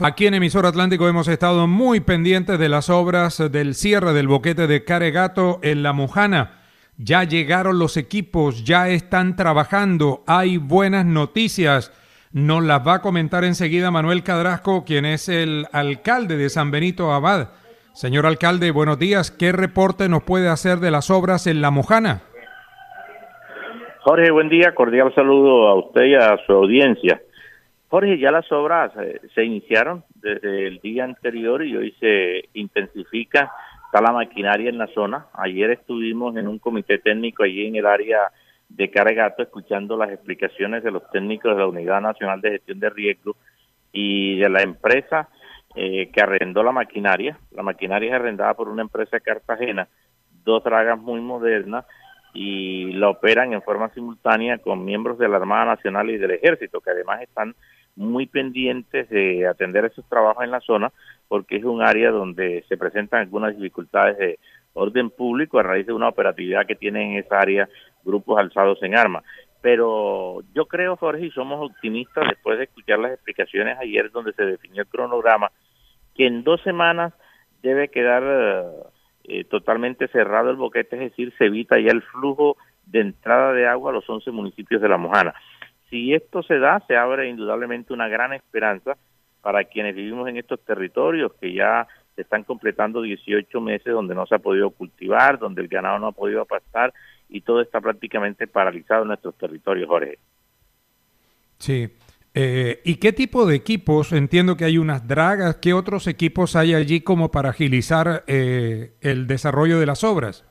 Aquí en Emisor Atlántico hemos estado muy pendientes de las obras del cierre del boquete de Caregato en La Mojana. Ya llegaron los equipos, ya están trabajando, hay buenas noticias. Nos las va a comentar enseguida Manuel Cadrasco, quien es el alcalde de San Benito Abad. Señor alcalde, buenos días. ¿Qué reporte nos puede hacer de las obras en La Mojana? Jorge, buen día, cordial saludo a usted y a su audiencia. Jorge, ya las obras se iniciaron desde el día anterior y hoy se intensifica, está la maquinaria en la zona. Ayer estuvimos en un comité técnico allí en el área de Caregato escuchando las explicaciones de los técnicos de la Unidad Nacional de Gestión de Riesgo y de la empresa que arrendó la maquinaria. La maquinaria es arrendada por una empresa de Cartagena, dos dragas muy modernas, y la operan en forma simultánea con miembros de la Armada Nacional y del Ejército, que además están muy pendientes de atender esos trabajos en la zona, porque es un área donde se presentan algunas dificultades de orden público a raíz de una operatividad que tienen en esa área grupos alzados en armas. Pero yo creo, Jorge, y somos optimistas después de escuchar las explicaciones ayer donde se definió el cronograma, que en 2 semanas debe quedar totalmente cerrado el boquete, es decir, se evita ya el flujo de entrada de agua a los 11 municipios de La Mojana. Si esto se da, se abre indudablemente una gran esperanza para quienes vivimos en estos territorios que ya se están completando 18 meses donde no se ha podido cultivar, donde el ganado no ha podido pastar y todo está prácticamente paralizado en nuestros territorios, Jorge. Sí. ¿Y qué tipo de equipos? Entiendo que hay unas dragas. ¿Qué otros equipos hay allí como para agilizar el desarrollo de las obras?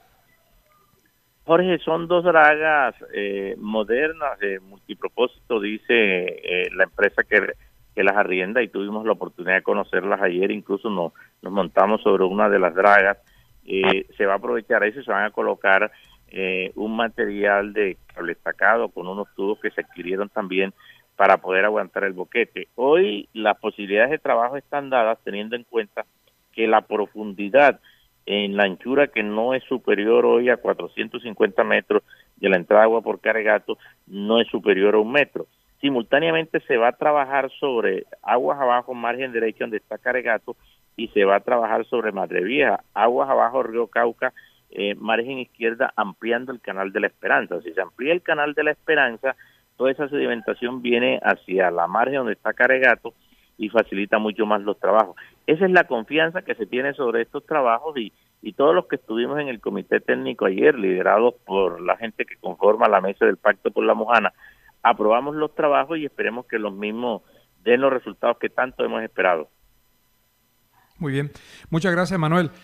Jorge, son 2 dragas modernas de multipropósito, dice la empresa que las arrienda, y tuvimos la oportunidad de conocerlas ayer. Incluso nos montamos sobre una de las dragas. Se va a aprovechar eso y se van a colocar un material de cable estacado con unos tubos que se adquirieron también para poder aguantar el boquete. Hoy las posibilidades de trabajo están dadas teniendo en cuenta que la profundidad en la anchura, que no es superior hoy a 450 metros de la entrada de agua por Caregato, no es superior a 1 metro. Simultáneamente se va a trabajar sobre aguas abajo, margen derecho donde está Caregato, y se va a trabajar sobre Madre Vieja, aguas abajo, Río Cauca, margen izquierda, ampliando el Canal de la Esperanza. Si se amplía el Canal de la Esperanza, toda esa sedimentación viene hacia la margen donde está Caregato y facilita mucho más los trabajos. Esa es la confianza que se tiene sobre estos trabajos y todos los que estuvimos en el comité técnico ayer, liderados por la gente que conforma la mesa del Pacto por La Mojana, aprobamos los trabajos y esperemos que los mismos den los resultados que tanto hemos esperado. Muy bien. Muchas gracias, Manuel.